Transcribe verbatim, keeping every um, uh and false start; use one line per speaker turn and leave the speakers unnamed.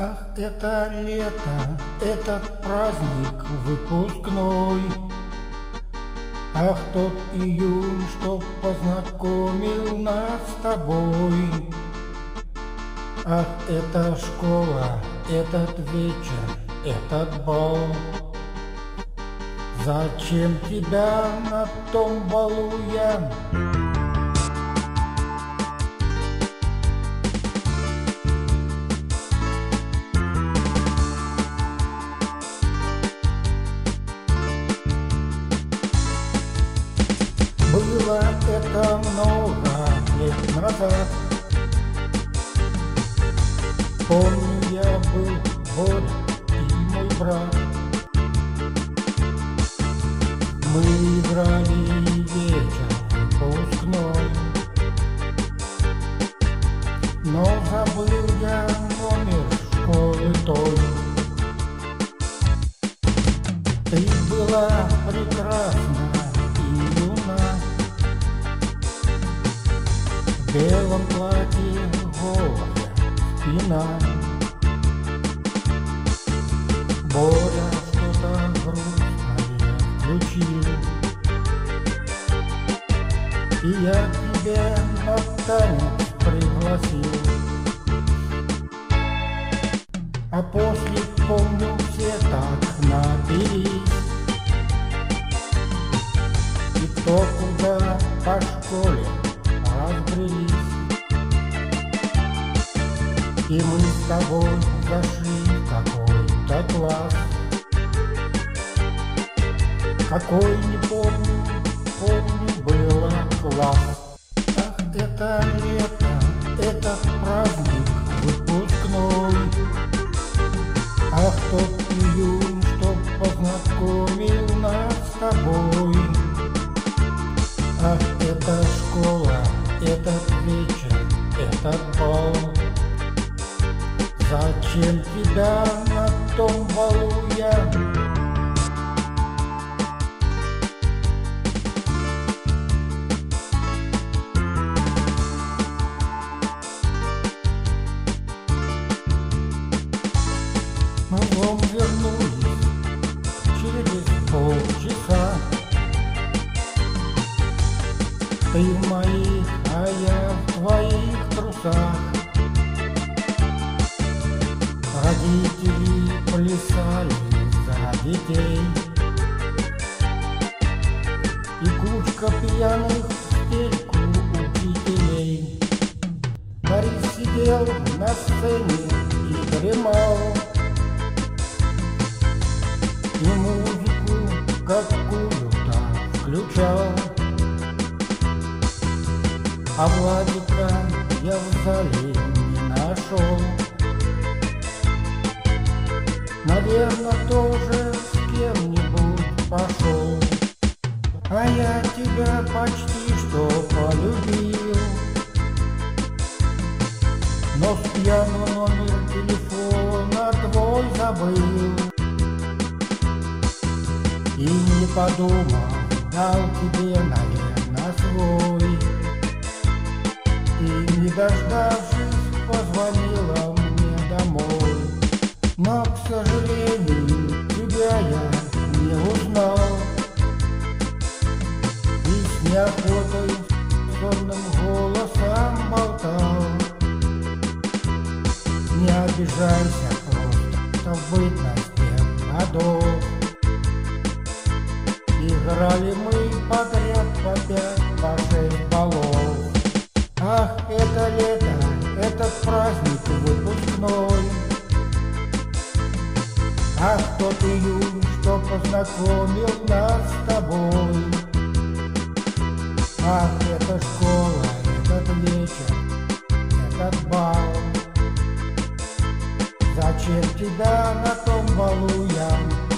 Ах, это лето, этот праздник выпускной. Ах, тот июнь, что познакомил нас с тобой. Ах, эта школа, этот вечер, этот бал. Зачем тебя на том балу я? Было это много лет назад. Помню, я был вот и мой брат. Мы играли вечер выпускной, но забыл я номер школы той. Ты была прекрасна и юна, в белом платье голая спина. Боря что-то грустное включил, и я тебя на танец пригласил. А после, помню, все так напились, и кто куда по школе разбрелись. И мы с тобой зашли в какой-то класс, какой не помню, помню, было класс. Ах, это лето, этот праздник выпускной. Ах, тот июнь, что познакомил нас с тобой. Ах, эта школа, этот вечер, этот бал. Зачем тебя на том балу я? Мы в дом вернулись через полчаса. Ты в моих, а я в твоих трусах. Родители плясали за детей, и кучка пьяных в стельку учителей. Борис сидел на сцене и дремал, и музыку какую-то включал. А Владика я в зале не нашел. Наверно, тоже с кем-нибудь пошел. А я тебя почти что полюбил, но с пьяну номер телефона твой забыл. И не подумал, дал тебе, наверно, свой. И не дождавшись, позвонила мне домой. Но, к сожалению, тебя я не узнал, и с неохотой сонным голосом болтал. Не обижайся, просто в бытность тех годов играли мы подряд по пять, по шесть баллов. Ах, это лето, этот праздник выпускной. Ах, тот июнь, что познакомил нас с тобой. Ах, эта школа, этот вечер, этот бал. Зачем тебя на том балу я?